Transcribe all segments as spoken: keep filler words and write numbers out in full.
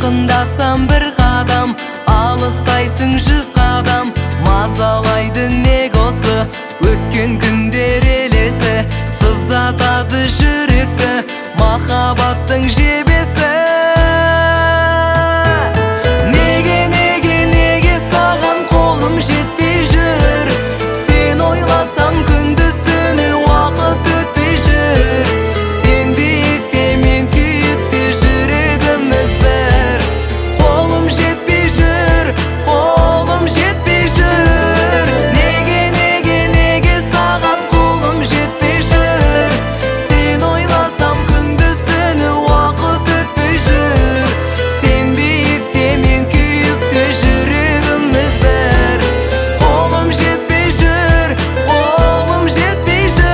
жақындасам бір қадам, алыстайсың жүз қадам. Мазалайды неге осы өткен күндер елесі, сыздатады жүректі махаббаттың жебесі. Неге, неге, неге саған қолым жетпей жүр? Сен ойласам күндіз түні уақыт өтпей жүр. Сен биікте, мен күйікте, жүрегіміз бір. Қолым жетпей жүр, қолым жетпей жүр. Неге, неге, неге саған қолым жетпей жүр? Сен ойласам күндіз түні уақыт өтпей жүр. Сен биікте, мен күйікте, жүрегіміз бір. Қолым жетпей жүр, қолым жетпей жүр.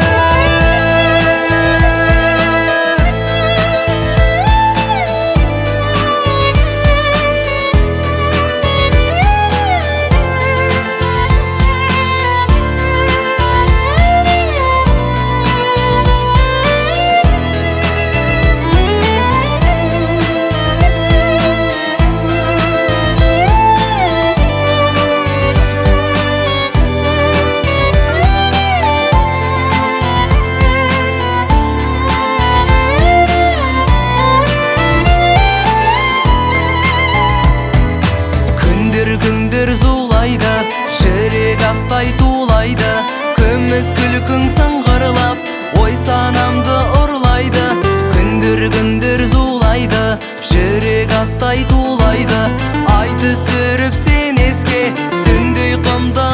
Күндер зулайды, жүрек аттай тулайды. Күміс күлкің сыңғырлап, ой санамды ұрлайды. Күндер күндер зулайды, жүрек аттай тулайды. Ай түсіріп сен еске, түнде ұйқымды